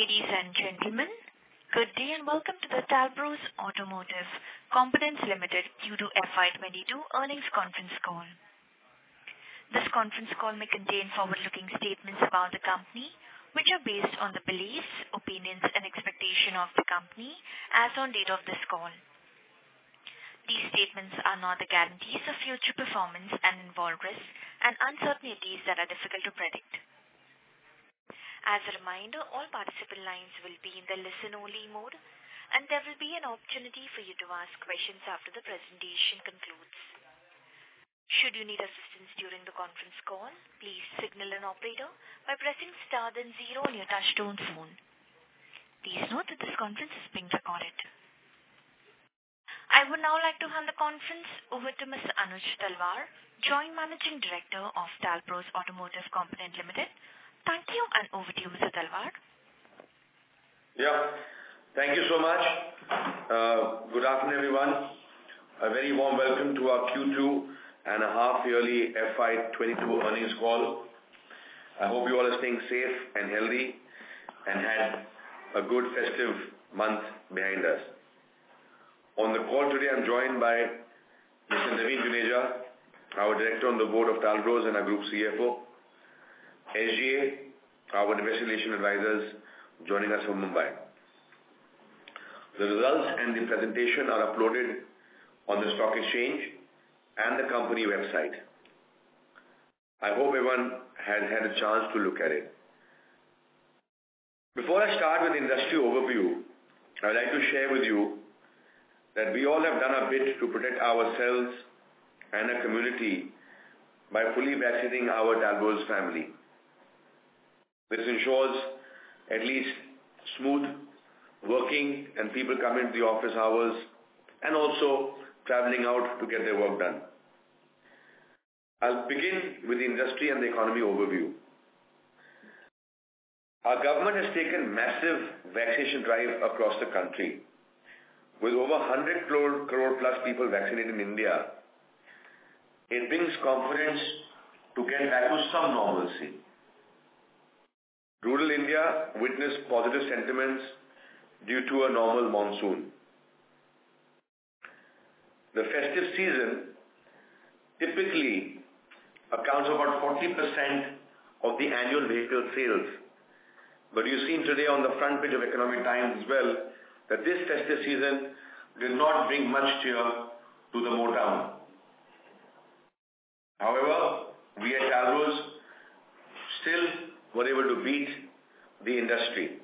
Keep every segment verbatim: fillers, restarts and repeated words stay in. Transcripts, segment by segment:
Ladies and gentlemen, good day and welcome to the Talbros Automotive Components Limited Q two F Y twenty-two earnings conference call. This conference call may contain forward-looking statements about the company, which are based on the beliefs, opinions, and expectation of the company as on date of this call. These statements are not the guarantees of future performance and involve risks and uncertainties that are difficult to predict. As a reminder, all participant lines will be in the listen-only mode, and there will be an opportunity for you to ask questions after the presentation concludes. Should you need assistance during the conference call, please signal an operator by pressing star then zero on your touchtone phone. Please note that this conference is being recorded. I would now like to hand the conference over to Mister Anuj Talwar, Joint Managing Director of Talbros Automotive Components Limited. Thank you, and over to you, Mister Talwar. Yeah, thank you so much. Uh, good afternoon, everyone. A very warm welcome to our Q two and a half yearly F Y twenty-two earnings call. I hope you all are staying safe and healthy and had a good festive month behind us. On the call today, I'm joined by Mister Naveen Juneja, our Director on the Board of Talbros and our Group C F O. S G A, our Investor Relations Advisors, joining us from Mumbai. The results and the presentation are uploaded on the stock exchange and the company website. I hope everyone has had a chance to look at it. Before I start with the industry overview, I would like to share with you that we all have done our bit to protect ourselves and our community by fully vaccinating our Talbros family. This ensures at least smooth working and people coming to the office hours and also traveling out to get their work done. I'll begin with the industry and the economy overview. Our government has taken massive vaccination drive across the country. With over one hundred crore, crore plus people vaccinated in India, it brings confidence to get back to some normalcy. Rural India witnessed positive sentiments due to a normal monsoon. The festive season typically accounts for about forty percent of the annual vehicle sales. But you've seen today on the front page of Economic Times as well that this festive season did not bring much cheer to the motown. However, we at Talbros still were able to beat the industry.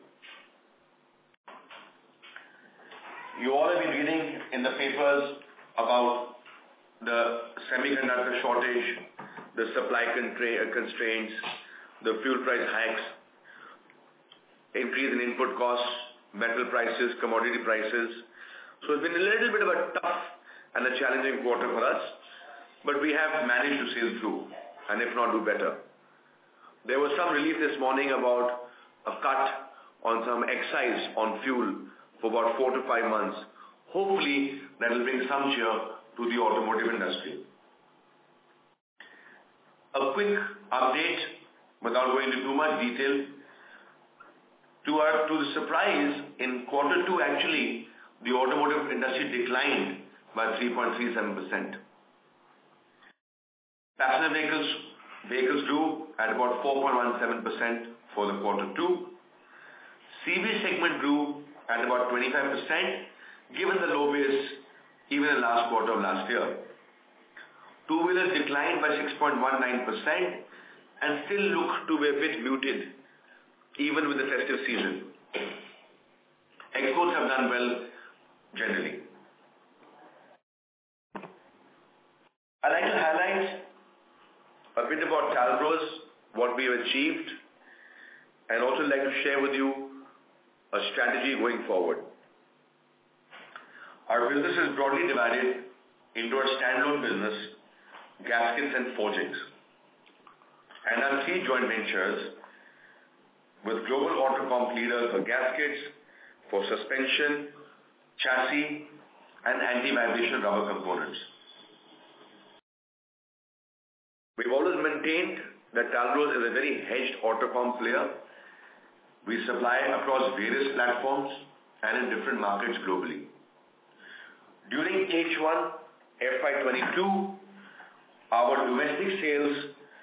You all have been reading in the papers about the semiconductor shortage, the supply constraints, the fuel price hikes, increase in input costs, metal prices, commodity prices. So it's been a little bit of a tough and a challenging quarter for us, but we have managed to sail through, and if not, do better. There was some relief this morning about a cut on some excise on fuel for about four to five months. Hopefully, that will bring some cheer to the automotive industry. A quick update, without going into too much detail. To our to the surprise, in quarter two, actually, the automotive industry declined by three point three seven percent. Passenger vehicles Vehicles grew at about four point one seven percent for the quarter two. C V segment grew at about twenty-five percent, given the low base even in the last quarter of last year. Two-wheelers declined by six point one nine percent and still look to be a bit muted, even with the festive season. Exports have done well generally. I'd like to highlight a bit about Talbros, what we have achieved, and also like to share with you a strategy going forward. Our business is broadly divided into our standalone business, gaskets and forgings, and our three joint ventures with global auto comp leaders for gaskets, for suspension, chassis, and anti-vibration rubber components. We've always maintained that Talbros is a very hedged auto comp player, We supply across various platforms and in different markets globally. During H one F Y twenty-two, our domestic sales,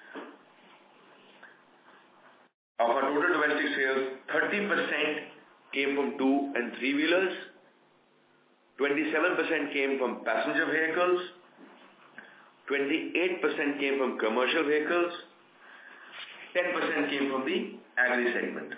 of our total domestic sales, thirty percent came from two and three wheelers, twenty-seven percent came from passenger vehicles, twenty-eight percent came from commercial vehicles, ten percent came from the agri segment.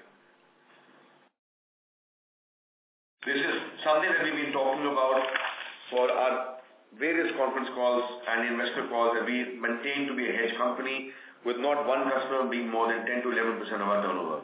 This is something that we've been talking about for our various conference calls and investor calls, that we maintain to be a hedge company with not one customer being more than ten to eleven percent of our turnover.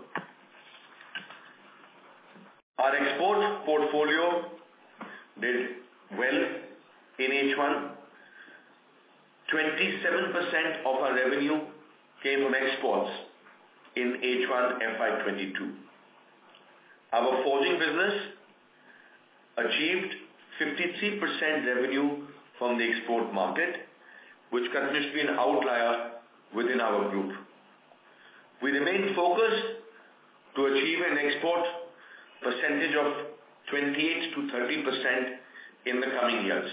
Our export portfolio did well in H one. twenty-seven percent of our revenue came from exports in H one F Y twenty-two. Our forging business achieved fifty-three percent revenue from the export market, which continues to be an outlier within our group. We remain focused to achieve an export percentage of twenty-eight to thirty percent in the coming years.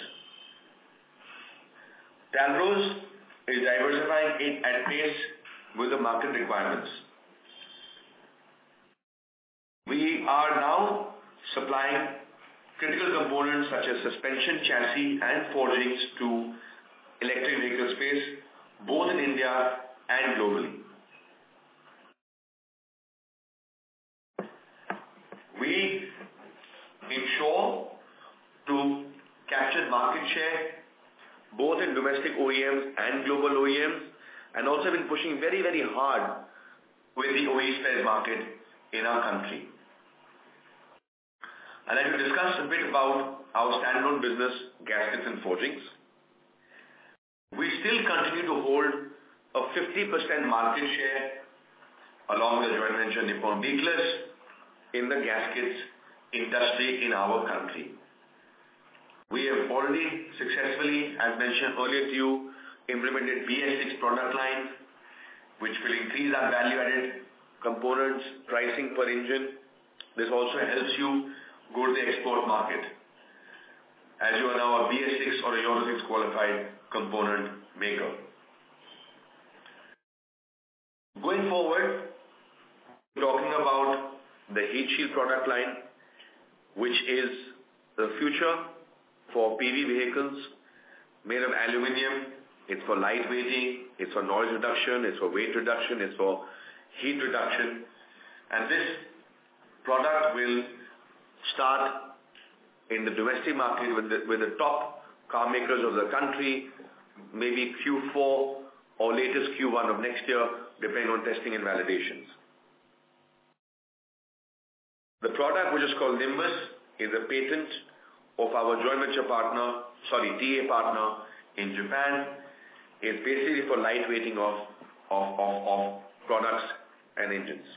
Talbros is diversifying it at pace with the market requirements. We are now supplying critical components such as suspension, chassis and forgings to electric vehicle space, both in India and globally. We ensure to capture market share both in domestic O E Ms and global O E Ms, and also been pushing very, very hard with the O E spares market in our country. I'd like to discuss a bit about our standalone business, gaskets and forgings. We still continue to hold a fifty percent market share along with the joint venture Nippon Beakless in the gaskets industry in our country. We have already successfully, as mentioned earlier to you, implemented B S six product line, which will increase our value-added components, pricing per engine. This also helps you go to the export market, as you are now a B S six or a Euro six qualified component maker. Going forward, talking about the heat shield product line, which is the future for P V vehicles, made of aluminium. It's for light weighting, it's for noise reduction, it's for weight reduction, it's for heat reduction. And this product will start in the domestic market with the, with the top car makers of the country, maybe Q four or latest Q one of next year, depending on testing and validations. The product, which is called Nimbus, is a patent of our joint venture partner, sorry, T A partner in Japan. It's basically for lightweighting of, of, of, of products and engines.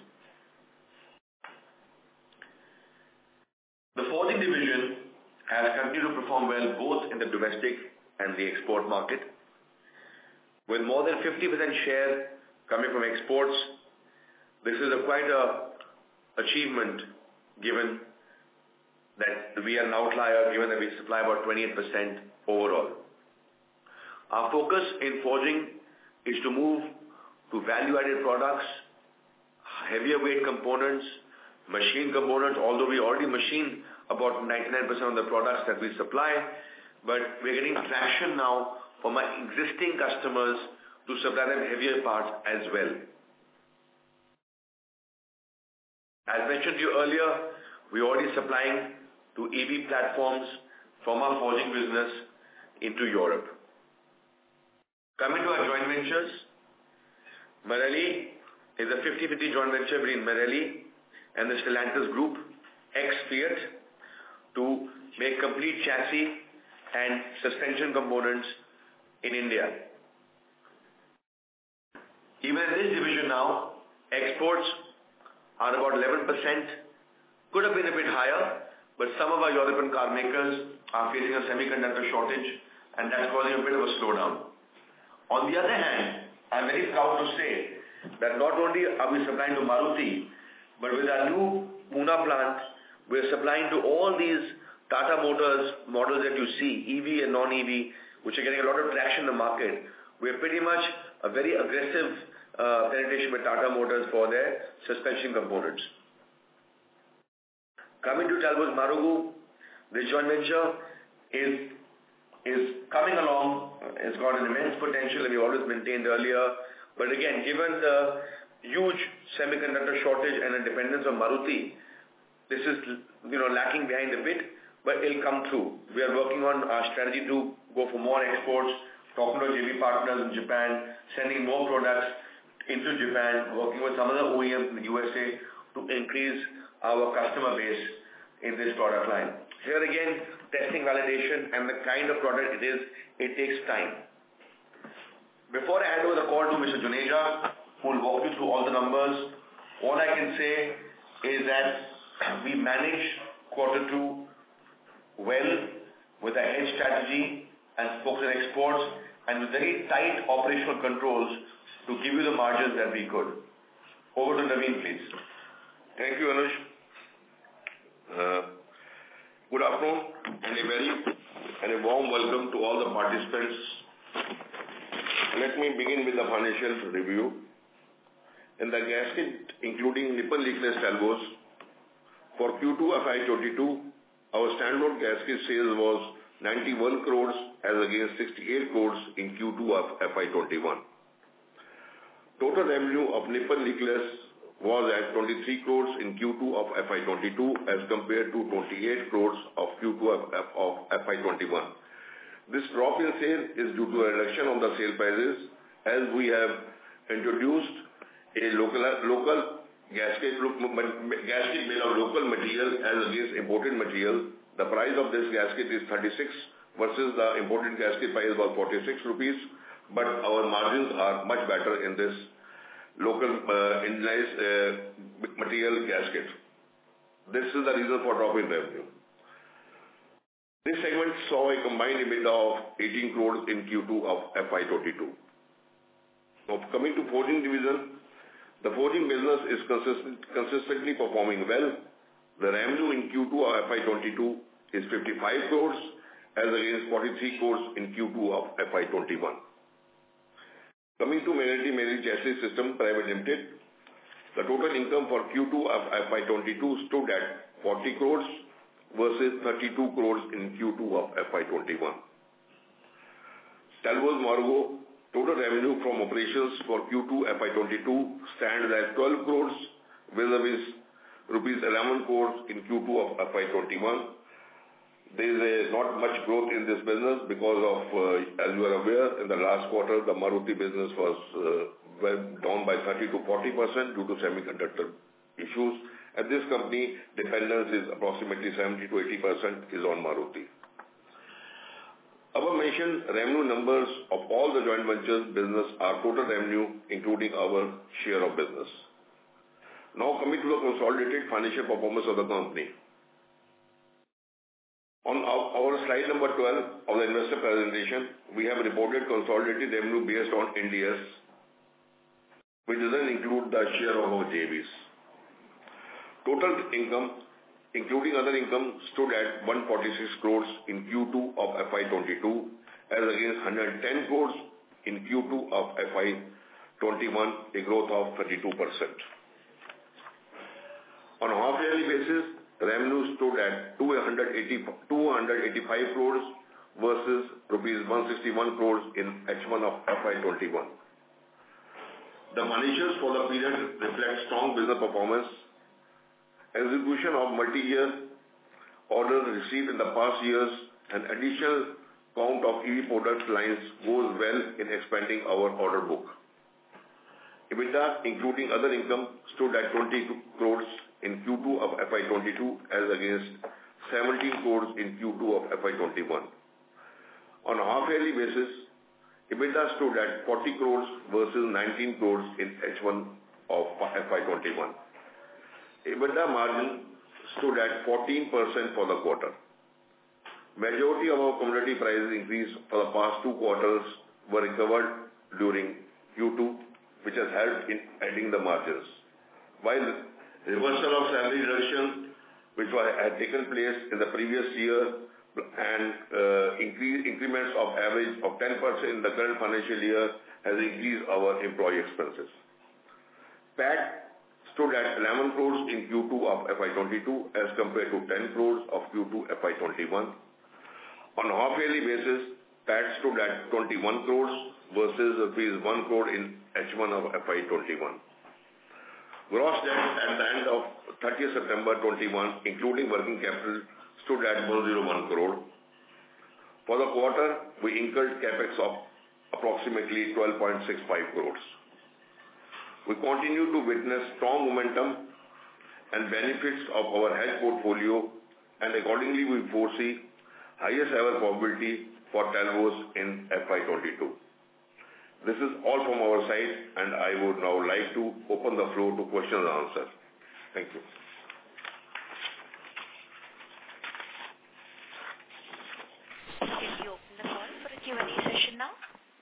The forging division has continued to perform well both in the domestic and the export market. With more than fifty percent share coming from exports, this is a quite a achievement given that we are an outlier, given that we supply about twenty-eight percent overall. Our focus in forging is to move to value-added products, heavier weight components, machine components, although we already machine about ninety-nine percent of the products that we supply, but we're getting traction now from our existing customers to supply them heavier parts as well. As mentioned to you earlier, we're already supplying to E V platforms from our forging business into Europe. Coming to our joint ventures, Marelli is a fifty fifty joint venture between Marelli and the Stellantis Group, ex-Fiat, to make complete chassis and suspension components in India. Even in this division now, exports are about eleven percent, could have been a bit higher, but some of our European car makers are facing a semiconductor shortage, and that's causing a bit of a slowdown. On the other hand, I'm very proud to say that not only are we supplying to Maruti, But with our new Pune plant, we are supplying to all these Tata Motors models that you see, E V and non-E V, which are getting a lot of traction in the market. We are pretty much a very aggressive uh, penetration with Tata Motors for their suspension components. Coming to Talbot Marugu, this joint venture is is coming along. It's got an immense potential, and we always maintained earlier. But again, given the huge semiconductor shortage and a dependence on Maruti, this is, you know, lacking behind a bit, but it'll come through. We are working on our strategy to go for more exports, talking to J V partners in Japan, sending more products into Japan, working with some of the O E Ms in the U S A to increase our customer base in this product line. Here again, testing validation and the kind of product it is, it takes time. Before I hand over the call to Mister Juneja, who will walk you through all the numbers, all I can say is that we managed quarter two well with a hedge strategy and focus on exports and with very tight operational controls to give you the margins that we could. Over to Naveen, please. Thank you, Anuj. Uh, good afternoon and a very and a warm welcome to all the participants. Let me begin with the financial review. In the gasket, including Nippon Leakless Talbos, for Q two F Y twenty-two, our standalone gasket sales was ninety-one crores as against sixty-eight crores in Q two of F Y twenty-one. Total revenue of Nippon Leakless was at twenty-three crores in Q two of F Y twenty-two as compared to twenty-eight crores of Q two of, of F Y twenty-one. This drop in sale is due to a reduction on the sale prices as we have introduced a local local gasket, gasket made of local material as against imported material. The price of this gasket is thirty-six versus the imported gasket price was forty-six rupees, but our margins are much better in this local uh, indigenized uh, material gasket. This is the reason for drop in revenue. This segment saw a combined EBITDA of eighteen crores in Q two of F Y twenty-two. Now coming to forging division, the forging business is consistent, consistently performing well. The revenue in Q two of F Y twenty-two is fifty-five crores as against forty-three crores in Q two of F Y twenty-one. Coming to Magneti Marine Chassis System Private Limited, the total income for Q two of F Y twenty-two stood at forty crores versus thirty-two crores in Q two of F Y twenty-one. Talbot Marugu, total revenue from operations for Q two F Y twenty-two stands at twelve crores vis-a-vis rupees eleven crores in Q two of F Y twenty-one. There is a not much growth in this business because of, uh, as you are aware, in the last quarter, the Maruti business was uh, went down by thirty to forty percent due to semiconductor issues. At this company, dependence is approximately seventy to eighty percent is on Maruti. Above mentioned revenue numbers of all the joint ventures business are total revenue, including our share of business. Now coming to the consolidated financial performance of the company. On our, our slide number twelve of the investor presentation, we have reported consolidated revenue based on Ind A S, which doesn't include the share of our J Vs. Total income, including other income, stood at one hundred forty-six crores in Q two of F Y twenty-two as against one hundred ten crores in Q two of F Y twenty-one, a growth of thirty-two percent. On a half-yearly basis, revenue stood at two hundred eighty-five crores versus rupees one hundred sixty-one crores in H one of F Y twenty-one. The financials for the period reflect strong business performance. Execution of multi-year orders received in the past years and additional count of E V product lines goes well in expanding our order book. EBITDA, including other income, stood at twenty crores in Q two of F Y twenty-two as against seventeen crores in Q two of F Y twenty-one. On a half-yearly basis, EBITDA stood at forty crores versus nineteen crores in H one of F Y twenty-one. EBITDA margin stood at fourteen percent for the quarter. Majority of our commodity prices increase for the past two quarters were recovered during Q two, which has helped in adding the margins. While reversal of salary reduction, which was, had taken place in the previous year, and uh, increase, increments of average of ten percent in the current financial year has increased our employee expenses. P A T stood at eleven crores in Q two of F Y twenty-two as compared to ten crores of Q two F Y twenty-one. On a half-yearly basis, P A T stood at twenty-one crores versus rupees one crore in H one of F Y twenty-one. Gross debt at the end of thirtieth September twenty-one, including working capital, stood at one hundred one crore. For the quarter, we incurred capex of approximately twelve point six five crores. We continue to witness strong momentum and benefits of our hedge portfolio, and accordingly we foresee highest ever probability for Talbos in F Y twenty-two. This is all from our side, and I would now like to open the floor to questions and answers. Thank you. Can you open the call for a Q and A session now?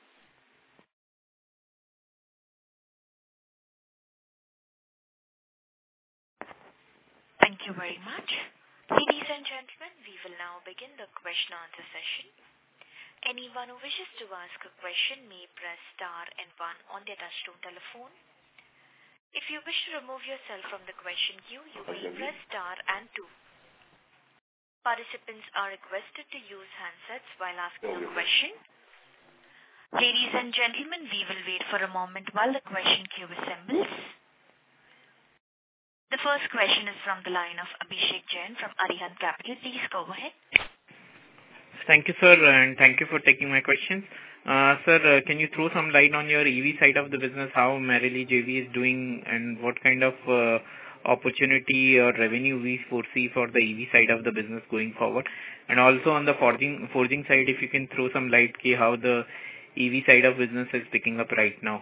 Thank you very much. Ladies and gentlemen, we will now begin the question and answer session. Anyone who wishes to ask a question may press star and one on their touchtone telephone. If you wish to remove yourself from the question queue, you may press star and two. Participants are requested to use handsets while asking a question. Ladies and gentlemen, we will wait for a moment while the question queue assembles. The first question is from the line of Abhishek Jain from Arihant Capital. Please go ahead. Thank you, sir, and thank you for taking my questions. Uh, sir, uh, can you throw some light on your E V side of the business, how Marelli J V is doing, and what kind of uh, opportunity or revenue we foresee for the E V side of the business going forward? And also on the forging forging side, if you can throw some light on how the E V side of business is picking up right now.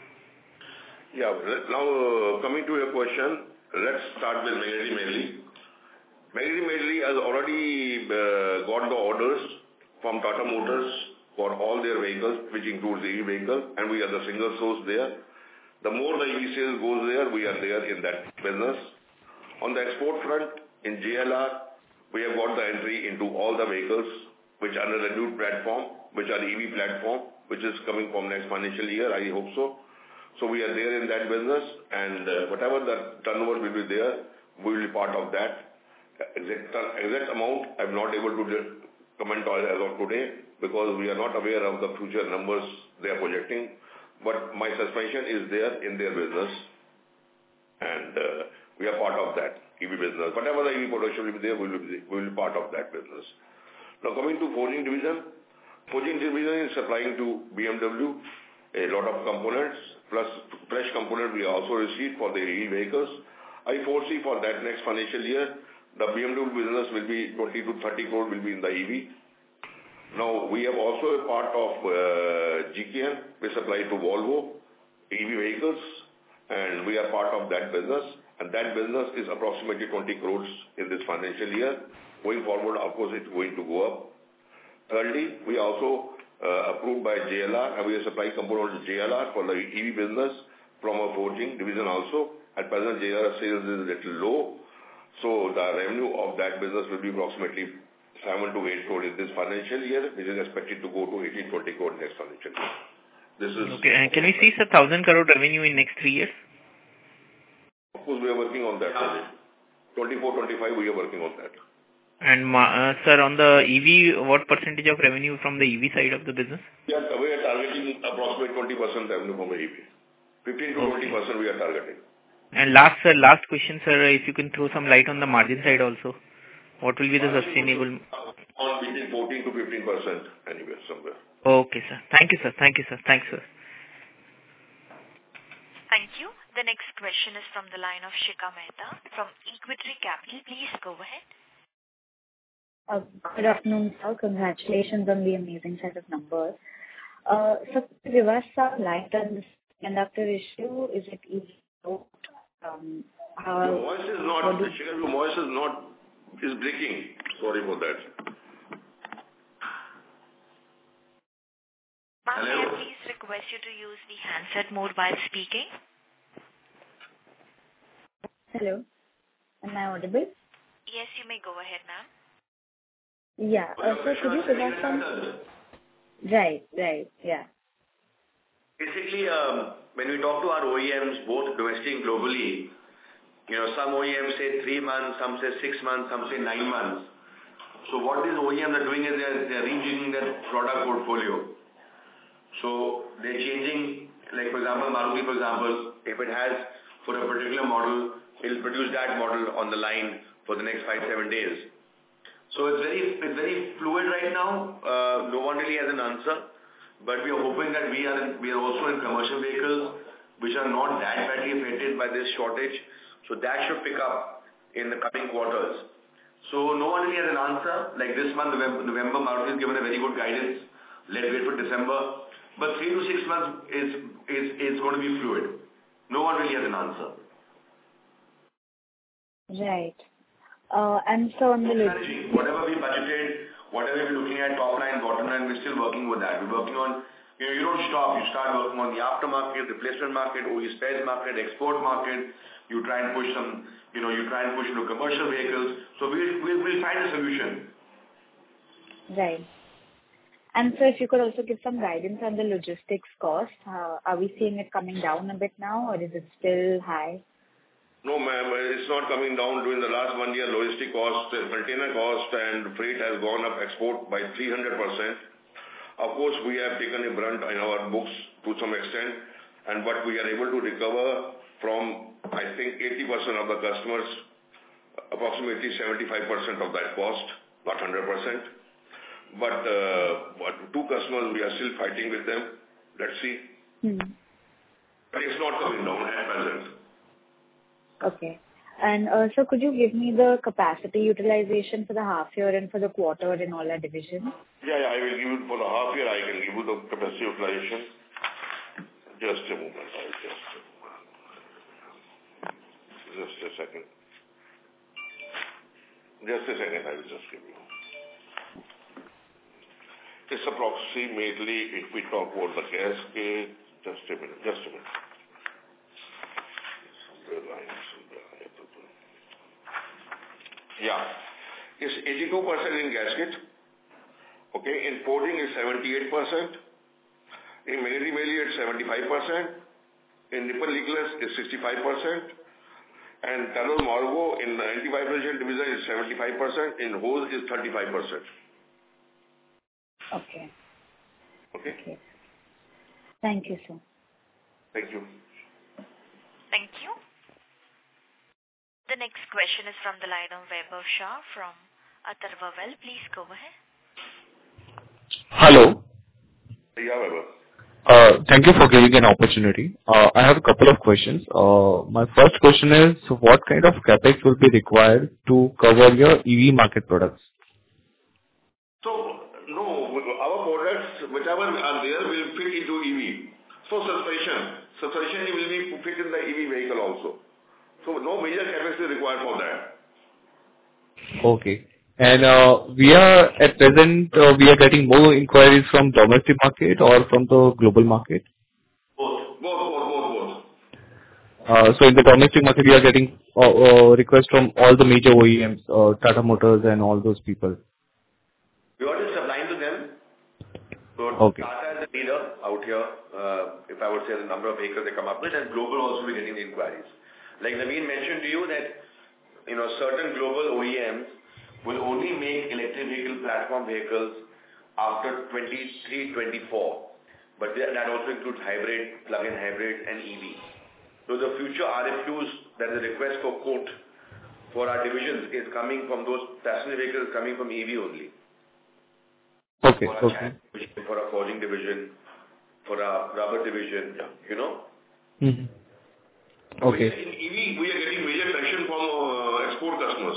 Yeah, now uh, coming to your question, let's start with Marelli mainly. Marelli mainly has already uh, got the orders from Tata Motors for all their vehicles, which includes the E V vehicle, and we are the single source there. The more the E V sales goes there, we are there in that business. On the export front, in J L R, we have got the entry into all the vehicles which are under the new platform, which are E V platform, which is coming from next financial year, I hope so. So we are there in that business, and uh, whatever the turnover will be there, we will be part of that. Exact, exact amount, I'm not able to comment on as of today because we are not aware of the future numbers they are projecting. But my suspension is there in their business, and uh, we are part of that E V business. Whatever the E V production will be there, we will be, we will be part of that business. Now coming to forging division, forging division is supplying to B M W a lot of components, plus fresh component we also received for the E V vehicles. I foresee for that next financial year, the B M W business will be twenty to thirty crore will be in the E V. Now, we have also a part of uh, G K N, we supply to Volvo E V vehicles, and we are part of that business. And that business is approximately twenty crores in this financial year. Going forward, of course, it's going to go up. Thirdly, we also uh, approved by J L R, and we are supplying components to J L R for the E V business from a forging division also. At present, J L R sales is a little low. So the revenue of that business will be approximately seven to eight crore in this financial year, which is expected to go to eighteen to twenty crore next financial year. This is okay. And can we see the thousand crore revenue in next three years? Of course, we are working on that. twenty-four, twenty-five, we are working on that. And uh, sir, on the E V, what percentage of revenue from the E V side of the business? Yeah, we are targeting approximately twenty percent revenue from the E V. fifteen to twenty percent we are targeting. And last, sir, last question, sir, if you can throw some light on the margin side also. What will be the sustainable? On between fourteen to fifteen percent anywhere, somewhere. Okay, sir. Thank you, sir. Thank you, sir. Thanks, sir. Thank you. The next question is from the line of Shikha Mehta from Equity Capital. Please go ahead. Uh, good afternoon, sir. Congratulations on the amazing set of numbers. Uh, so, give us some light on this conductor issue. Is it easy to um, how, your voice is not, do, Shikha, your voice is not, is breaking. Sorry for that. Ma'am, may I please request you to use the handset mode while speaking? Hello. Am I audible? Yes, you may go ahead, ma'am. Yeah. Uh, sir, could you give us some... Right, right, yeah. Basically, um, when we talk to our O E Ms, both domestic and globally, you know, some O E Ms say three months, some say six months, some say nine months. So what these O E Ms are doing is they're, they're rejigging their product portfolio. So they're changing, like for example, Maruti, for example, if it has for a particular model, it'll produce that model on the line for the next five, seven days. So it's very, it's very fluid right now. Uh, no one really has an answer, but we are hoping that we are, in, we are also in commercial vehicles, which are not that badly affected by this shortage. So that should pick up in the coming quarters. So no one really has an answer. Like this month, November, November Maruti has given a very good guidance. Let's wait for December. But three to six months is, is, is going to be fluid. No one really has an answer. Right. Uh, and so on the... Managing. Whatever we budgeted, whatever we're looking at, top line, bottom line, we're still working with that. We're working on, you know, you don't stop. You start working on the aftermarket, replacement market, O E spares market, export market. You try and push some, you know, you try and push into commercial vehicles. So we'll, we'll, we'll find a solution. Right. And so if you could also give some guidance on the logistics cost, uh, are we seeing it coming down a bit now, or is it still high? No, ma'am, it's not coming down. During the last one year, logistic cost, container cost and freight has gone up export by three hundred percent. Of course, we have taken a brunt in our books to some extent, and what we are able to recover from, I think, eighty percent of the customers, approximately seventy-five percent of that cost, not one hundred percent. But, uh, but two customers, we are still fighting with them. Let's see. Hmm. But it's not coming down at present. Okay. And uh, so could you give me the capacity utilization for the half year and for the quarter in all our divisions? Yeah, yeah, I will give you for the half year, I can give you the capacity utilization. Just a moment, I'll just a moment. Just a second. Just a second, I will just give you. It's approximately, if we talk about the gas case, just a minute, just a minute. Yeah, it's eighty-two percent in gasket. Okay, in forging is seventy-eight percent. In Magnetic Mainly it's seventy-five percent. In nipple leakless is sixty-five percent. And tunnel Morgo in the anti-vibration division is seventy-five percent. In hose is thirty-five percent. Okay. Okay. Okay. Thank you, sir. Thank you. Thank you. The next question is from the line of Vaibhav Shah from Atharva Well. Please go ahead. Hello. Yeah, Vaibhav. Uh, thank you for giving an opportunity. Uh, I have a couple of questions. Uh, my first question is, what kind of capex will be required to cover your E V market products? So, no, our products, whichever are there, will fit into E V. So, suspension. Suspension will be fit in the E V vehicle also. So, no major capex is required for that. Okay. And uh, we are, at present, uh, we are getting more inquiries from domestic market or from the global market? Both, both, both, both, both. Uh, so, in the domestic market, we are getting uh, uh, requests from all the major O E Ms, uh, Tata Motors and all those people. We are just supplying to them. So Okay. Tata is the leader out here, uh, if I would say the number of vehicles they come up with, and global also we're getting the inquiries. Like Naveen mentioned to you that, you know, certain global O E Ms will only make electric vehicle platform vehicles after twenty-three, twenty-four. But that also includes hybrid, plug-in hybrid and E V. So the future R F Qs, that is a request for quote for our divisions, is coming from those passenger vehicles coming from E V only. Okay, for okay. A, for a forging division, for a rubber division, you know. Mm-hmm. Okay. In E V, we are getting major traction from uh, export customers.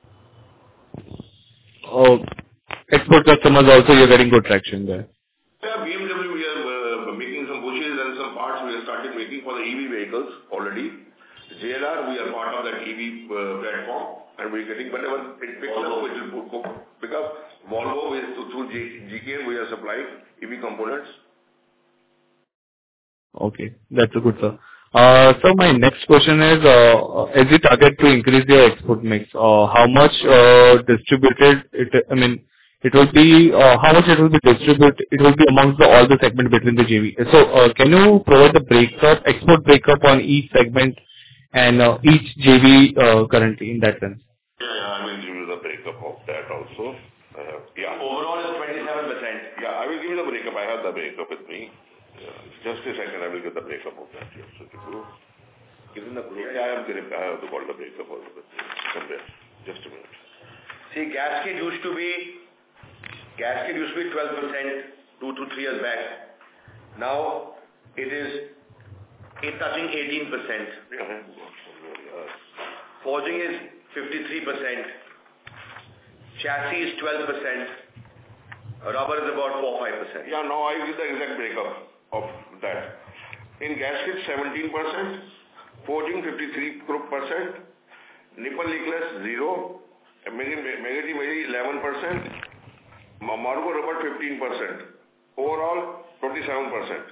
Oh, export customers also, you're getting good traction there. Yeah, B M W, we are uh, making some bushes and some parts we have started making for the E V vehicles already. J L R, we are part of that E V uh, platform, and we're getting whenever it picks up, it will pick up. Volvo is through G K N, we are supplying E V components. Okay, that's a good, sir. Uh, So my next question is, uh, as you target to increase your export mix, uh, how much uh, distributed it, I mean, it will be, uh, how much it will be distributed, it will be amongst the, all the segment between the J V. So, uh, can you provide the breakup, export breakup on each segment and uh, each J V uh, currently in that sense? Yeah, yeah, I will give you the breakup of that also. I have, yeah. Overall is twenty-seven percent. Yeah, I will give you the breakup. I have the breakup with me. Yeah, just a second, I will get the breakup of that. Yes, so to do. Given the group. Yeah, I have, the, I have to call the breakup also with me somewhere. Just a minute. See, gasket used to be, gasket used to be twelve percent two to three years back. Now, it is it touching eighteen percent. Yeah. Forging is fifty-three percent. Chassis is twelve percent. Rubber is about four to five percent. Yeah, now I give the exact breakup of that. In gasket, seventeen percent. Forging, fifty-three percent. Nipple necklace, zero. Magazine, eleven percent. Margo rubber, fifteen percent. Overall, twenty-seven percent.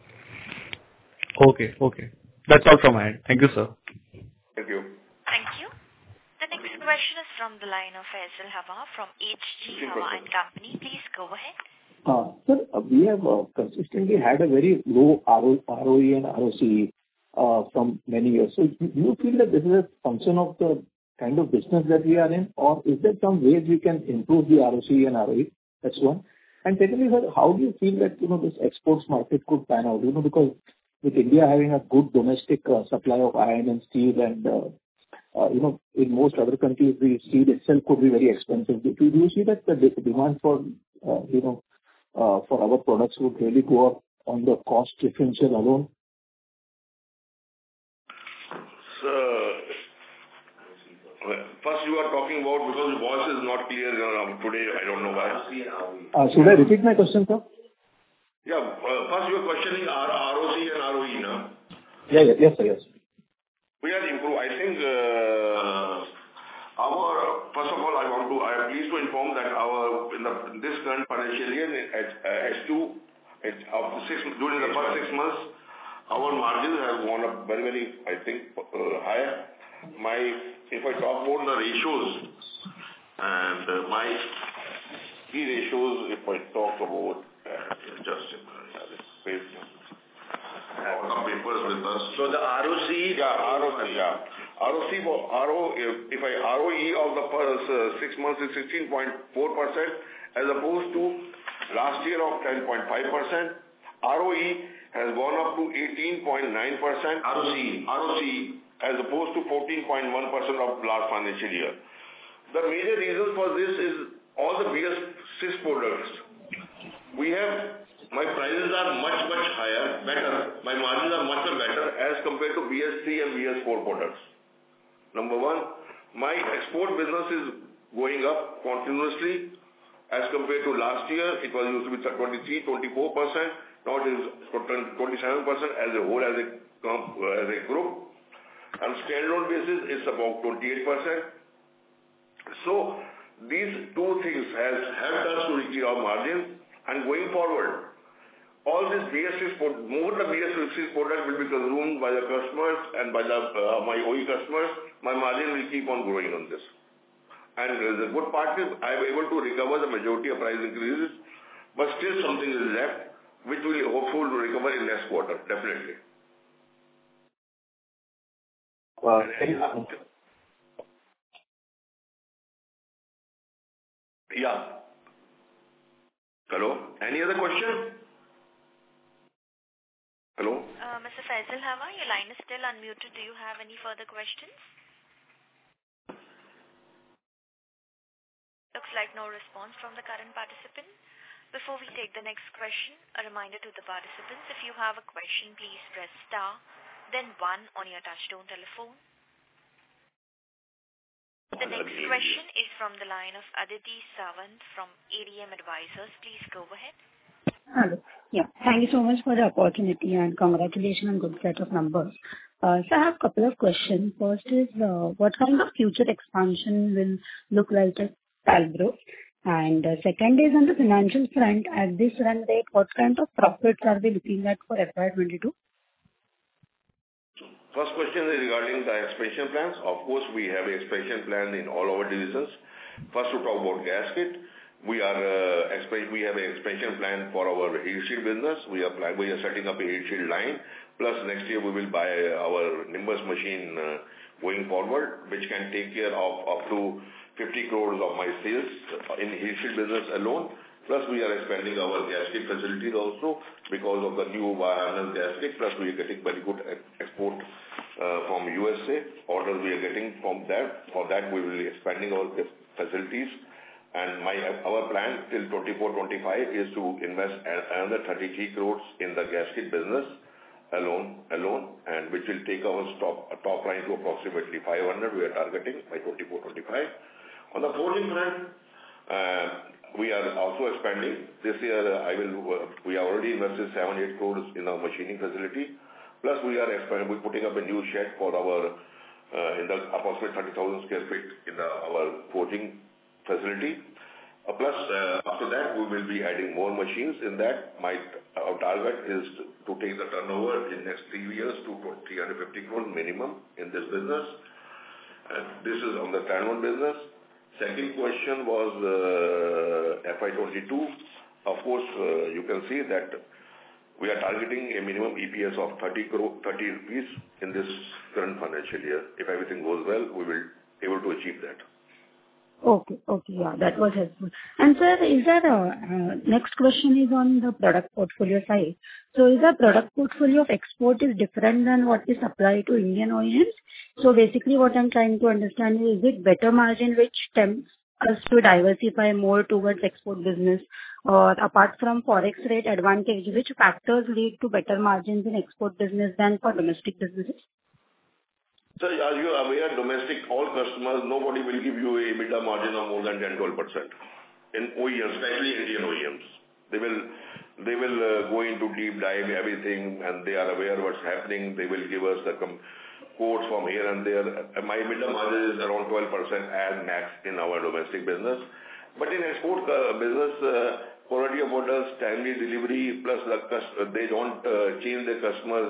Okay, okay. That's all from my end. Thank you, sir. Thank you. Thank you. The next question is from the line of Faisal Hawa from H G Hawa and Company. Please go ahead. Uh, Sir, uh, we have uh, consistently had a very low R O E and R O C E uh, from many years. So do you feel that this is a function of the kind of business that we are in, or is there some ways we can improve the R O C E and R O E? That's one. And secondly, sir, how do you feel that, you know, this exports market could pan out? You know, because with India having a good domestic uh, supply of iron and steel and, uh, uh, you know, in most other countries, the steel itself could be very expensive. Do do you see that the de- demand for, uh, you know, uh, for our products would really go up on the cost differential alone? So, first you are talking about, because the voice is not clear uh, today, I don't know why. Uh, Should I repeat my question, sir? Yeah, uh, first you are questioning our R O C and R O E, no? Yeah, yeah. Yes, sir, yes. We are improved. I think uh, our, first of all, I want to, I am pleased to inform that our, in, the, in this current financial year, at uh, H two, at, of six, during the first six months, our margins have gone up very, very, I think, uh, higher. My, if I talk about the ratios, and uh, my key ratios, if I talk about, uh, just a minute, have some papers with us. So the R O C, yeah, R O C, yeah. R O C, R O, if, if I R O E of the first uh, six months is sixteen point four percent as opposed to last year of ten point five percent. R O E has gone up to eighteen point nine percent. R O C, R O C as opposed to fourteen point one percent of last financial year. The major reason for this is all the B S six products. We have, my prices are much, much higher, better. My margins are much better as compared to B S three and B S four products. Number one, my export business is going up continuously as compared to last year. It was used to be twenty-three, twenty-four percent. Now it is twenty-seven percent as a whole, as a, as a group. On standalone basis, it's about twenty-eight percent. So these two things has helped us to reach our margins, and going forward, all these B S six, more the B S six products will be consumed by the customers and by the uh, my O E customers. My margin will keep on growing on this. And the good part is I am able to recover the majority of price increases, but still something is left, which we will hopeful to recover in next quarter, definitely. Uh, Yeah. Hello? Any other question? Hello? Uh, Mister Faisal Hawa, your line is still unmuted. Do you have any further questions? Looks like no response from the current participant. Before we take the next question, a reminder to the participants, if you have a question, please press star, then one on your touchtone telephone. The next question is from the line of Aditi Sawant from A D M Advisors. Please go ahead. Hello. Yeah. Thank you so much for the opportunity and congratulations on good set of numbers. Uh, so I have a couple of questions. First is, uh, what kind of future expansion will look like at Talbro? And uh, second is on the financial front, at this run rate, what kind of profits are we looking at for F Y twenty-two? First question is regarding the expansion plans. Of course, we have expansion plan in all our divisions. First, to talk about gasket, we are uh, exp- we have an expansion plan for our heat shield business. We are plan- we are setting up a heat shield line. Plus, next year we will buy our Nimbus machine uh, going forward, which can take care of up to fifty crores of my sales in heat shield business alone. Plus, we are expanding our gasket facilities also because of the new biannual gasket. Plus, we are getting very good export uh, from U S A. Orders we are getting from that. For that, we will be expanding our facilities. And my our plan till twenty-four twenty-five is to invest another thirty-three crores in the gasket business alone, alone, and which will take our top, top line to approximately five hundred. We are targeting by twenty-four twenty-five. On the forging front, uh, we are also expanding. This year, uh, I will. Uh, we have already invested seven, eight crores in our machining facility. Plus, we are expanding. We're putting up a new shed for our uh, in the approximately thirty thousand square feet in the, our forging facility. Uh, plus, uh, after that, we will be adding more machines. In that, my our target is to take the turnover in next three years to three hundred fifty crores minimum in this business. And this is on the standalone business. Second question was uh, F I twenty-two. Of course, uh, you can see that we are targeting a minimum E P S of thirty crore, thirty rupees in this current financial year. If everything goes well, we will be able to achieve that. Okay. Okay. Yeah, that was helpful. And sir, is there a uh, next question is on the product portfolio side. So is the product portfolio of export is different than what is supplied to Indian O E Ms? So basically what I'm trying to understand is, is it better margin which tempts us to diversify more towards export business, or apart from forex rate advantage, which factors lead to better margins in export business than for domestic businesses? So as you are aware, domestic, all customers, nobody will give you a EBITDA margin of more than ten to twelve percent in O E Ms, especially Indian O E Ms. They will they will uh, go into deep dive everything, and they are aware what's happening. They will give us the com- quotes from here and there. My EBITDA margin is around twelve percent as max in our domestic business. But in export uh, business, uh, quality of orders, timely delivery, plus the cust- they don't uh, change their customers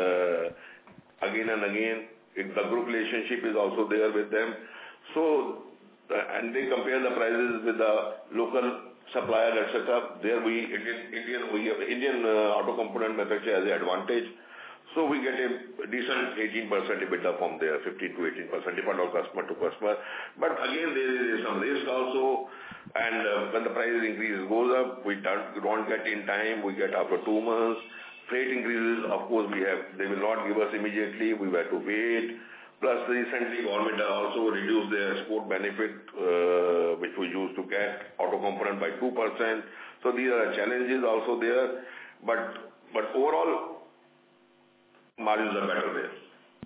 uh, again and again. It, the group relationship is also there with them. So, uh, and they compare the prices with the local supplier, et cetera. There we, Indian, Indian, we have Indian uh, auto component manufacturer has an advantage. So we get a decent eighteen percent EBITDA from there, fifteen to eighteen percent, depending on customer to customer. But again, there is some risk also. And uh, when the price increase goes up, we don't, don't get in time, we get after two months. Freight increases, of course, we have, they will not give us immediately, we have to wait. Plus, recently, government has also reduced their export benefit, uh, which we used to get, auto component by two percent. So these are challenges also there. But, but overall, margins are better there.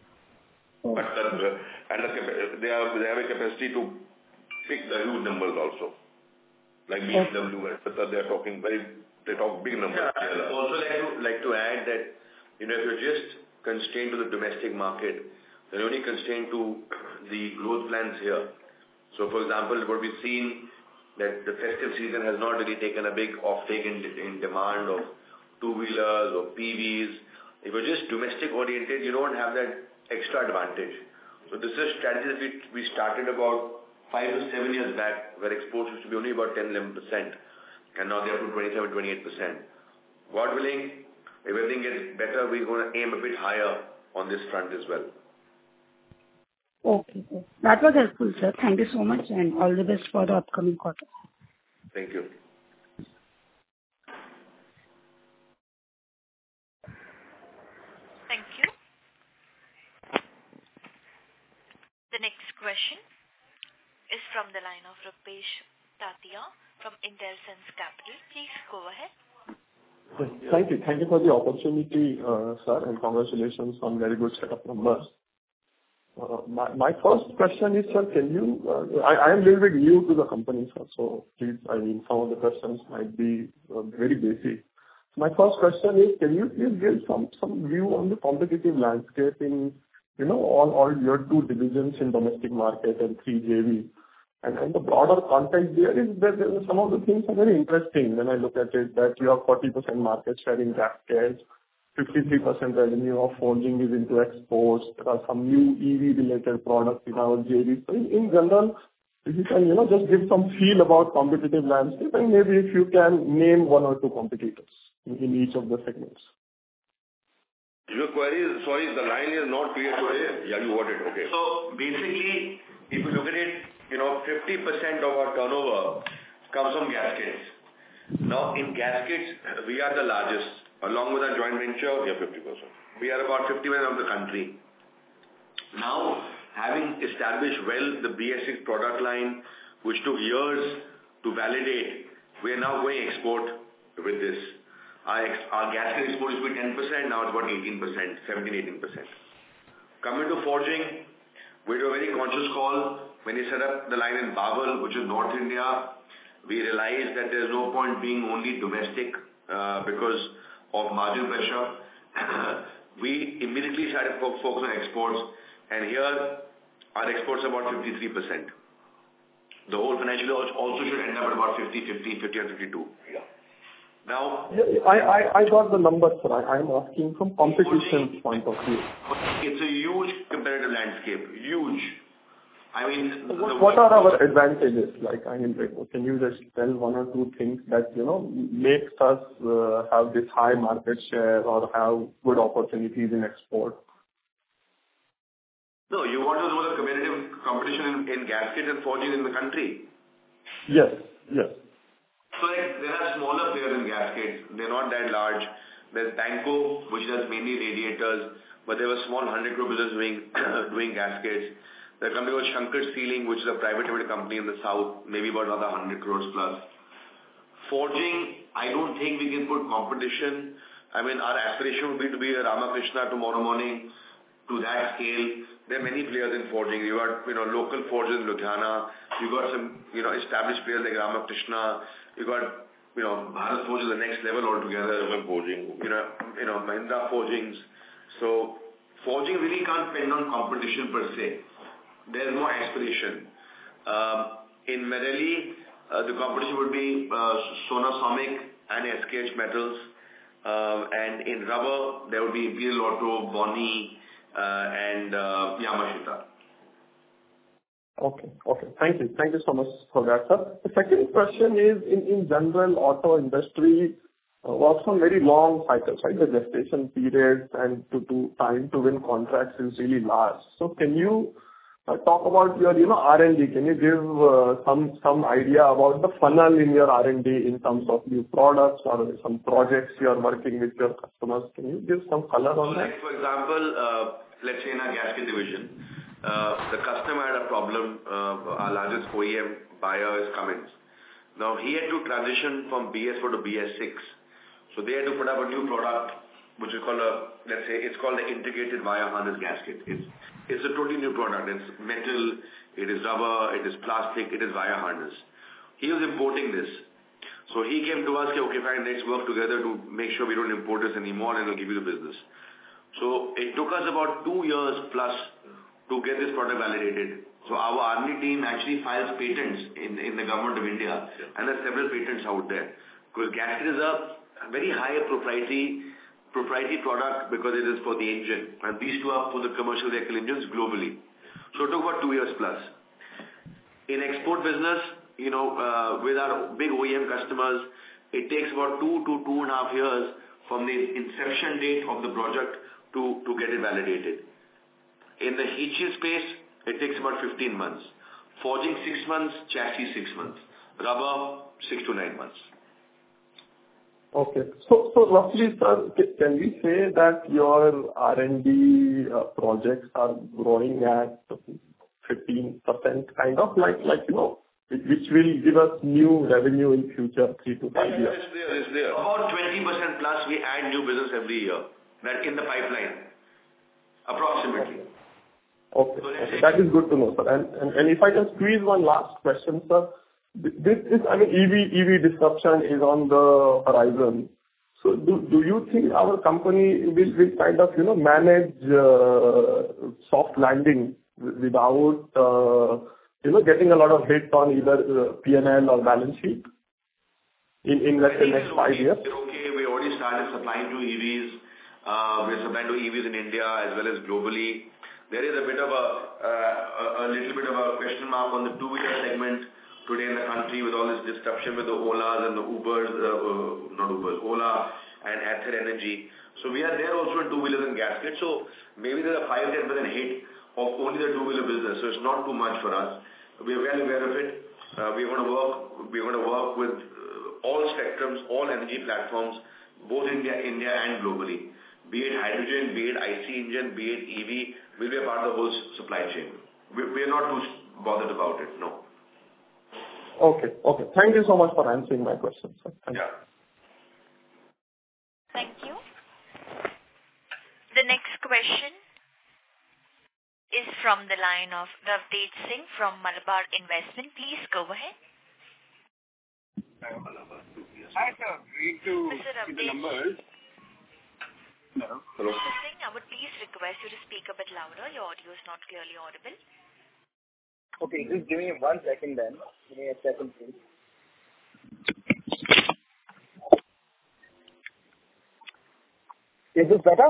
But the, and the, they, have, they have a capacity to pick the huge numbers also. Like B M W, et cetera, they are talking very They talk big numbers. Yeah, I'd also like to, like to add that, you know, if you're just constrained to the domestic market, then you're only constrained to the growth plans here. So, for example, what we've seen that the festive season has not really taken a big offtake in, in demand of two-wheelers or P Vs. If you're just domestic oriented, you don't have that extra advantage. So this is a strategy that we, we started about five to seven years back, where exports used to be only about ten to eleven percent. And now they're up to twenty-seven, twenty-eight percent. God willing, if everything gets better, we're going to aim a bit higher on this front as well. Okay, sir. That was helpful, sir. Thank you so much, and all the best for the upcoming quarter. Thank you. Thank you. The next question is from the line of Rupesh Tatia from Intelsense Capital. Please go ahead. Thank you. Thank you for the opportunity, uh, sir, and congratulations on very good set of numbers. Uh, my, my first question is, sir, can you, uh, I, I am a little bit new to the company, sir, so please, I mean, some of the questions might be uh, very basic. So my first question is, can you please give some, some view on the competitive landscape in, you know, all, all your two divisions in domestic market and three J V? And, and the broader context there is that some of the things are very interesting when I look at it, that you have forty percent market share in gaskets, fifty-three percent revenue of forging is into exports. There are some new E V-related products in our J V. So in general, if you can, you know, just give some feel about competitive landscape, and maybe if you can name one or two competitors in, in each of the segments. Your query is, sorry, the line is not clear to you. Yeah, you got it. Okay. So basically, if you look at it, you know, fifty percent of our turnover comes from gaskets. Now, in gaskets, we are the largest. Along with our joint venture, we are fifty percent. We are about fifty percent of the country. Now, having established well the B S six product line, which took years to validate, we are now going export with this. Our, ex our gasket export is ten percent, now it's about eighteen percent, seventeen, eighteen percent. Coming to forging, we did a very conscious call when we set up the line in Babel, which is North India. We realized that there's no point being only domestic uh, because of margin pressure. We immediately started to focus on exports, and here our exports are about fifty-three percent. The whole financial year also should end up at about fifty, fifty, fifty and fifty-two. Yeah. Now, yeah, I, I, I got the numbers, sir. I am asking from competition point of view. It's a huge competitive landscape. Huge. I mean, what, what are our advantages? Like, I mean, can you just tell one or two things that, you know, makes us uh, have this high market share or have good opportunities in export? No, you want to know the competitive competition in, in gaskets and forging in the country? Yes, yes. So like, there are smaller players in gaskets. They're not that large. There's Banco, which does mainly radiators, but they have a small one hundred crore business doing, doing gaskets. There's a company called Shankar Sealing, which is a private limited company in the south, maybe about another one hundred crores plus. Forging, I don't think we can put competition. I mean, our aspiration would be to be a Ramakrishna tomorrow morning to that scale. There are many players in forging. You got, you know, local forgers in Ludhiana. You got some, you know, established players like Ramakrishna. You got, you know, Bharat Forge is the next level altogether. Forging. You know, you know, Mahindra Forgings. So, forging really can't depend on competition per se. There's more aspiration. Um, in Marelli, uh, the competition would be uh, Sona Somic and S K H Metals. Uh, and in rubber, there would be Imperial Auto, Boni, uh, and uh, Yamashita. Okay, okay. Thank you. Thank you so much for that, sir. The second question is, in, in general, auto industry uh, works on very long cycles, right? The gestation periods and to, to time to win contracts is really large. So can you Uh, talk about your, you know, R and D. Can you give uh, some some idea about the funnel in your R and D in terms of new products or some projects you are working with your customers? Can you give some color on that? Like, for example, uh, let's say in our gasket division, uh, the customer had a problem. Uh, our largest O E M buyer is Cummins. Now, he had to transition from B S four to B S six. So they had to put up a new product, which is called a, let's say, it's called the integrated wire harness gasket. It's, it's a totally new product. It's metal, it is rubber, it is plastic, it is wire harness. He was importing this. So he came to us, okay, fine, let's work together to make sure we don't import this anymore and we'll give you the business. So it took us about two years plus to get this product validated. So our R and D team actually files patents in, in the government of India, and there are several patents out there. Because gasket is a very high proprietary proprietary product because it is for the engine, and these two are for the commercial vehicle engines globally. So it took about two years plus. In export business, you know, uh, with our big O E M customers, it takes about two to two and a half years from the inception date of the project to, to get it validated. In the heat shield space, it takes about fifteen months. Forging six months, chassis six months. Rubber, six to nine months. Okay. So, so roughly, sir, can we say that your R and D uh, projects are growing at fifteen percent kind of like, like, you know, which will give us new revenue in future three to five years? It's there, it's there. About twenty percent plus we add new business every year. That in the pipeline. Approximately. Okay. Okay. Okay. That is good to know, sir. And, and, and if I can squeeze one last question, sir. This is, I mean, E V, E V disruption is on the horizon. So do, do you think our company will, will kind of, you know, manage uh, soft landing without, uh, you know, getting a lot of hit on either uh, P and L or balance sheet in, in let's say next five years? Okay, we already started supplying to E Vs. Uh, we're supplying to E Vs in India as well as globally. There is a bit of a, uh, a, a little bit of a question mark on the two-wheeler segment today in the country with all this disruption with the Olas and the Ubers, uh, uh, not Ubers, Ola and Ather Energy. So we are there also in two-wheelers and gaskets. So maybe there's a five to ten percent hit of only the two-wheeler business. So it's not too much for us. We are well aware of it. Uh, we're going to work, we're going to work with uh, all spectrums, all energy platforms, both India, India and globally. Be it hydrogen, be it I C engine, be it E V, will be a part of the whole supply chain. We, we are not too bothered about it, no. Okay, okay. Thank you so much for answering my questions. Thank yeah. you. Thank you. The next question is from the line of Ravdeep Singh from Malabar Investment. Please go ahead. Hi, sir. Great to see the numbers. Hello. Hello. Mister Singh, I would please request you to speak a bit louder. Your audio is not clearly audible. Okay, just give me one second then. Give me a second, please. Is this better?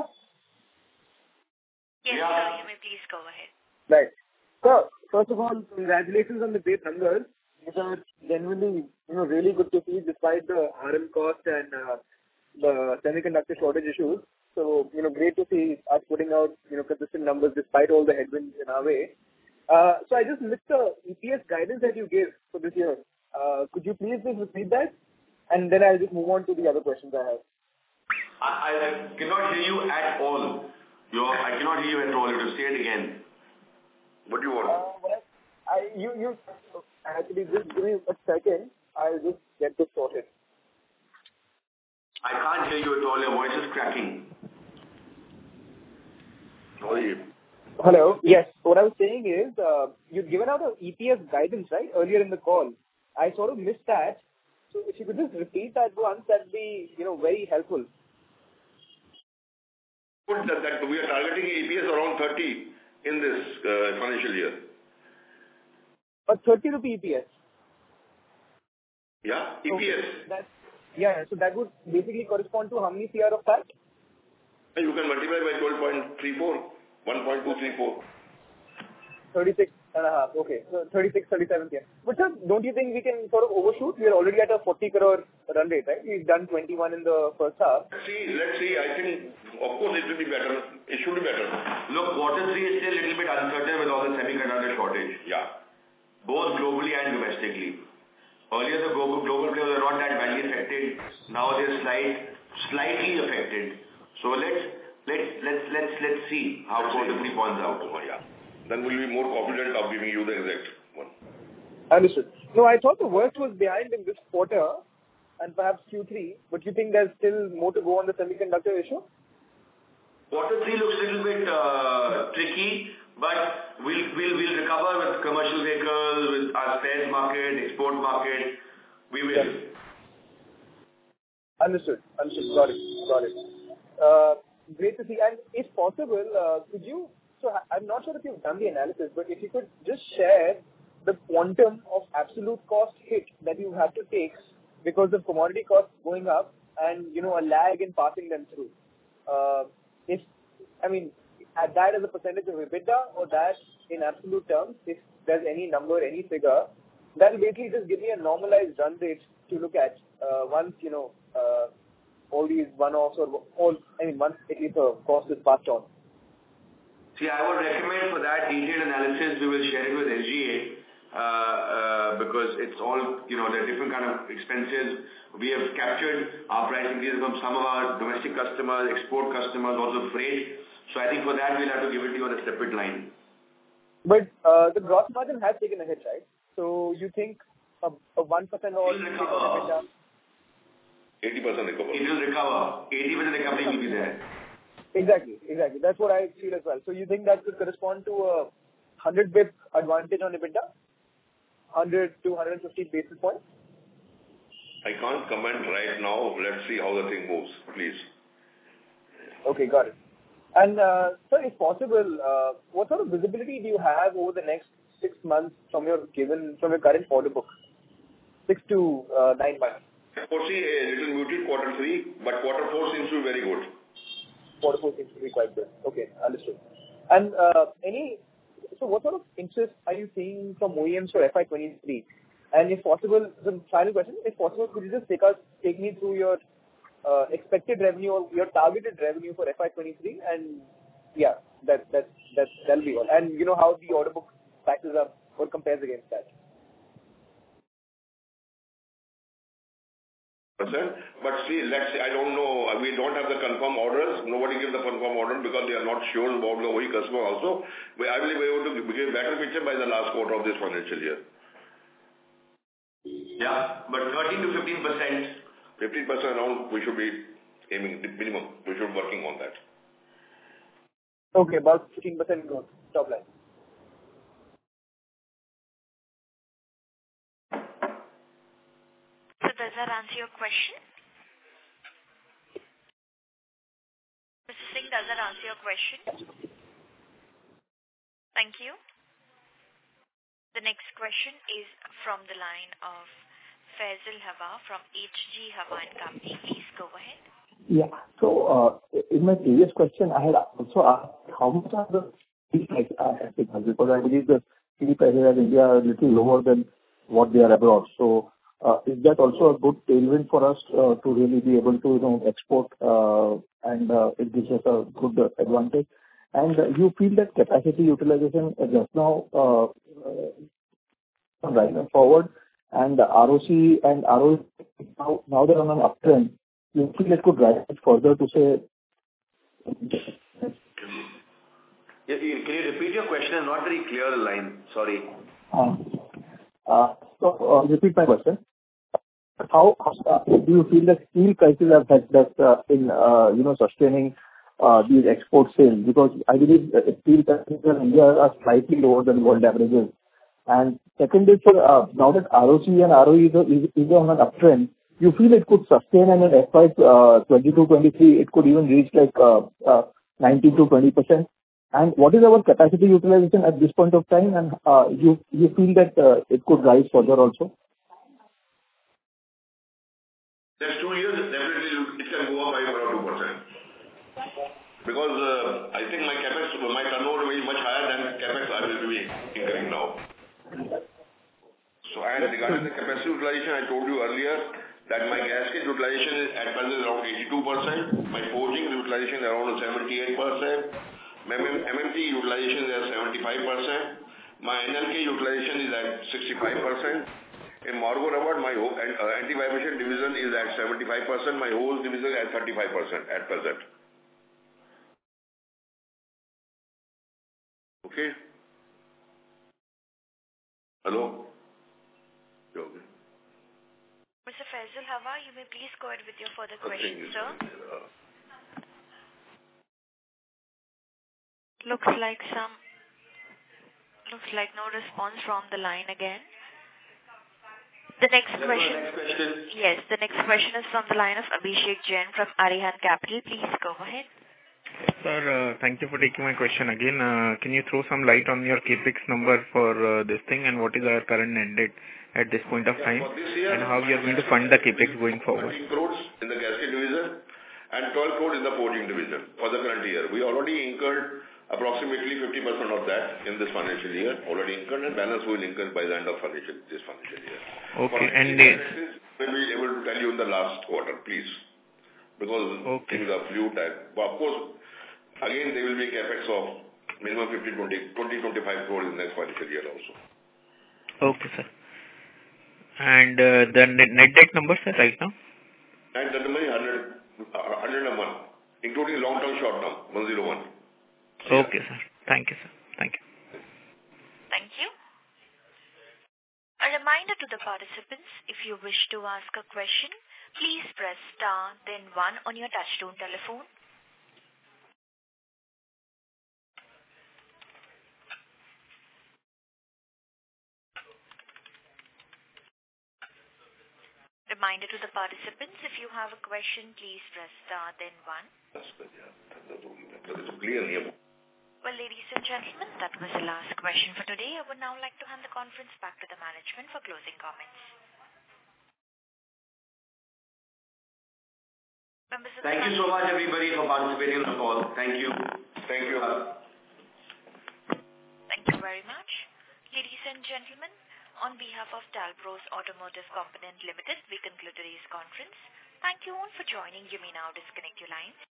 Yes, Yeah. sir. You may please go ahead. Right. So, first of all, congratulations on the great numbers. These are genuinely, you know, really good to see despite the R M cost and uh, the semiconductor shortage issues. So, you know, great to see us putting out, you know, consistent numbers despite all the headwinds in our way. Uh, so I just missed the E P S guidance that you gave for this year. Uh, could you please just repeat that? And then I'll just move on to the other questions I have. I, I cannot hear you at all. Your, I cannot hear you at all. You have to say it again. What do you want? Uh, well, I, you, you, actually, just give me a second. I'll just get this sorted. I can't hear you at all. Your voice is cracking. Sorry. Hello. Yes. What I was saying is, uh, you've given out an E P S guidance, right, earlier in the call. I sort of missed that. So if you could just repeat that once, that'd be, you know, very helpful. That, that we are targeting E P S around thirty in this uh, financial year. But thirty rupee E P S. Yeah, E P S. Okay. That's, yeah, so that would basically correspond to how many C R of that? You can multiply by twelve point three four, one point two three four. thirty-six and a half, okay. So thirty-six, thirty-seven here. But sir, don't you think we can sort of overshoot? We are already at a forty crore run rate, right? We've done twenty-one in the first half. Let's see, let's see. I think, of course, it will be better. It should be better. Look, quarter three is still a little bit uncertain with all the semiconductor shortage. Yeah. Both globally and domestically. Earlier, the global, global players were not that badly affected. Now they're slight, slightly affected. So let's let's let's let's let's see how quarter three pans out. Oh, yeah. Then we'll be more confident of giving you the exact one. Understood. No, I thought the worst was behind in this quarter and perhaps Q three, but you think there's still more to go on the semiconductor issue? Quarter three looks a little bit uh, tricky, but we'll, we'll, we'll recover with commercial vehicles, with our spares market, export market. We will. Yes. Understood. Understood. Got it. Got it. Uh, great to see. And if possible, uh, could you, so I'm not sure if you've done the analysis, but if you could just share the quantum of absolute cost hit that you had to take because of commodity costs going up and, you know, a lag in passing them through. Uh, if, I mean, at that as a percentage of EBITDA or that in absolute terms, if there's any number, any figure, that will basically just give me a normalized run rate to look at uh, once, you know, uh, all these one-offs or all, I mean, once at least the cost is passed on. See, I would recommend for that detailed analysis, we will share it with S G A uh, uh, because it's all, you know, there are different kind of expenses. We have captured our price increases from some of our domestic customers, export customers, also freight. So I think for that, we'll have to give it to you on a separate line. But uh, the gross margin has taken a hit, right? So you think a, a one percent or eighty percent recovery. It will recover. eighty percent recovery will be there. Exactly, exactly. That's what I feel as well. So you think that could correspond to a one hundred basis point advantage on EBITDA? one hundred to one hundred fifty basis points? I can't comment right now. Let's see how the thing moves, please. Okay, got it. And uh, sir, if possible, uh, what sort of visibility do you have over the next six months from your given from your current order book? Six to uh, nine months. I foresee a little muted quarter three, but quarter four seems to be very good. quarter four seems to be quite good. Okay, understood. And uh, any, so what sort of interest are you seeing from O E Ms for F Y twenty-three? And if possible, the final question, if possible, could you just take us, take me through your uh, expected revenue or your targeted revenue for F Y twenty-three? And yeah, that that that that'll be all. And you know how the order book stacks up or compares against that. But see, let's say, I don't know, we don't have the confirmed orders. Nobody gives the confirmed order because they are not sure about the O E customer also. But I will be able to give a better picture by the last quarter of this financial year. Yeah, but thirteen to fifteen percent. fifteen percent around, we should be aiming the minimum. We should be working on that. Okay, about fifteen percent growth, top line. So does that answer your question? Mister Singh, does that answer your question? Thank you. The next question is from the line of Faisal Hawa from H G Hawa and Company. Please go ahead. Yeah. So, uh, in my previous question, I had also asked how much are the steel prices are at Because I believe the steel prices in India are a little lower than what they are abroad. So, uh, is that also a good tailwind for us uh, to really be able to, you know, export uh, and uh, it gives us a good uh, advantage? And uh, you feel that capacity utilization uh, just now uh, uh, right forward and the R O C and R O E now, now they're on an uptrend. You feel it could rise further to say? Yeah, can you repeat your question? Not very clear the line. Sorry. Uh, uh, so, uh, repeat my question. How, how uh, do you feel that steel prices have helped us uh, in, uh, you know, sustaining uh, these export sales? Because I believe uh, steel prices in India are slightly lower than world averages. And second is, uh, now that R O C and R O E is, is, is on an uptrend, you feel it could sustain and in F Y twenty-two twenty-three, it could even reach like uh, uh, nineteen to twenty percent. And what is our capacity utilization at this point of time? And uh, you you feel that uh, it could rise further also? Next two years, definitely it can go up by around two percent. Because uh, I think my capex, my turnover will be much higher than capex I will be incurring now. So, and regarding the capacity utilization, I told you earlier that my gasket utilization is at present around eighty-two percent, my forging utilization is around seventy-eight percent, my M M T utilization is at seventy-five percent, my N L K utilization is at sixty-five percent. In Margo Rubber, my uh, anti-vibration division is at seventy-five percent, my hose division is at thirty-five percent at present. Okay? Hello? Okay. Mister Faisal Hawa, you may please go ahead with your further questions, sir. Looks like some, looks like no response from the line again. The next That's question, the next question. Yes, the next question is from the line of Abhishek Jain from Arihant Capital. Please go ahead. Sir, uh, thank you for taking my question again. Uh, can you throw some light on your capex number for uh, this thing and what is our current net debt at this point of time, yeah, year, and how you are going to fund the capex going forward? fifteen crores in the gasket division and twelve crores in the forging division for the current year. We already incurred approximately fifty percent of that in this financial year, already incurred, and balance will incur by the end of financial, this financial year. Okay, for and we'll be able to tell you in the last quarter, please, because okay. things are fluid. But of course, again, there will be capex of minimum fifty, twenty, twenty, twenty-five crores in the next financial year also. Okay, sir. And uh, the net, net debt number, sir, right now? And the number is one hundred, one hundred one, including long-term, short-term, one oh one. Okay, sir. Thank you, sir. Thank you. Thank you. A reminder to the participants, if you wish to ask a question, please press star then one on your touchtone telephone. Reminder to the participants, if you have a question, please press star then one. That's good, yeah. That's clear here. Well, ladies and gentlemen, that was the last question for today. I would now like to hand the conference back to the management for closing comments. Members of Thank the you so much, everybody, for participating in the call. Thank you. Thank you. Thank you very much. Ladies and gentlemen, on behalf of Talbros Automotive Component Limited, we conclude today's conference. Thank you all for joining. You may now disconnect your lines.